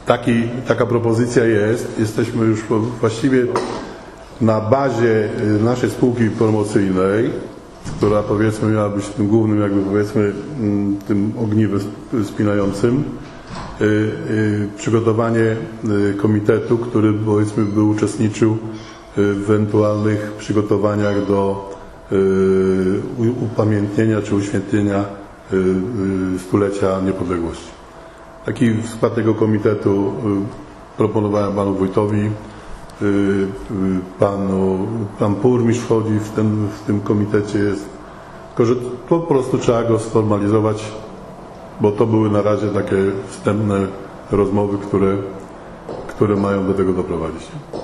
taka propozycja jest. Jesteśmy już właściwie na bazie naszej spółki promocyjnej, która powiedzmy miała być tym głównym, jakby powiedzmy tym ogniwem spinającym. Przygotowanie komitetu, który powiedzmy by uczestniczył w ewentualnych przygotowaniach do upamiętnienia czy uświęcenia stulecia niepodległości. Taki skład tego komitetu proponowałem panu wójtowi, pan burmistrz wchodzi w tym komitecie jest, tylko że po prostu trzeba go sformalizować, bo to były na razie takie wstępne rozmowy, które mają do tego doprowadzić.